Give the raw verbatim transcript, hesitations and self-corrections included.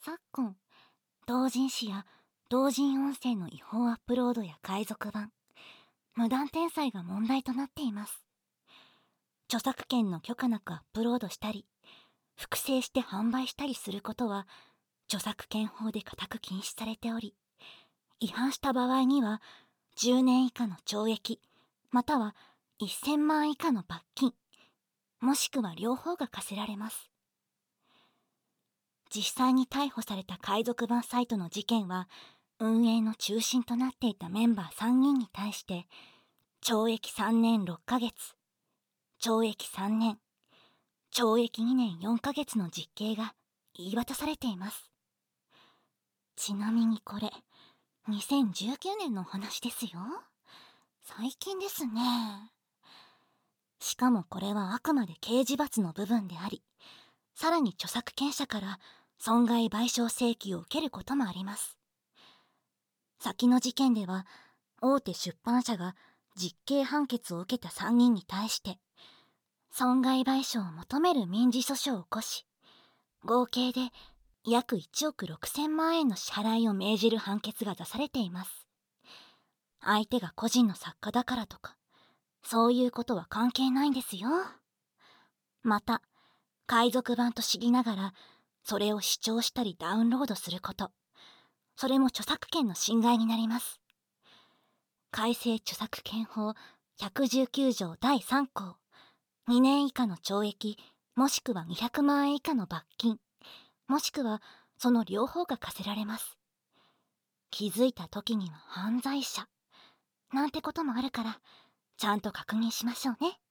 昨今、同人誌や同人音声の違法アップロードや海賊版、無断転載が問題となっています。著作権の許可なくアップロードしたり、複製して販売したりすることは、著作権法で固く禁止されており、違反した場合には、じゅうねん以下の懲役、またはせんまん以下の罰金、もしくは両方が科せられます。実際に逮捕された海賊版サイトの事件は、運営の中心となっていたメンバーさんにんに対して、懲役さんねんろっかげつ、懲役さんねん、懲役にねんよんかげつの実刑が言い渡されています。ちなみにこれ、にせんじゅうきゅうねんのお話ですよ。最近ですね。しかもこれはあくまで刑事罰の部分であり、さらに著作権者から損害賠償請求を受けることもあります。先の事件では、大手出版社が実刑判決を受けたさんにんに対して、損害賠償を求める民事訴訟を起こし、合計で約いちおくろくせんまんえんの支払いを命じる判決が出されています。相手が個人の作家だからとか、そういうことは関係ないんですよ。また、海賊版と知りながら、それを視聴したりダウンロードすること、それも著作権の侵害になります。改正著作権法ひゃくじゅうきゅうじょうだいさんこう、にねん以下の懲役、もしくはにひゃくまんえん以下の罰金、もしくはその両方が科せられます。気づいた時には犯罪者、なんてこともあるから、ちゃんと確認しましょうね。